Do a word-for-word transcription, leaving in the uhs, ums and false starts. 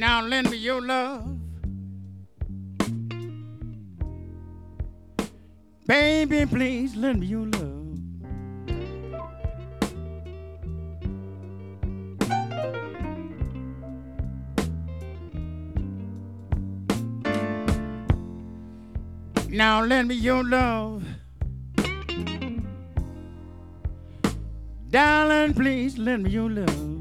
Now lend me your love. Baby, please lend me your love. Now lend me your love. Darling, please lend me your love.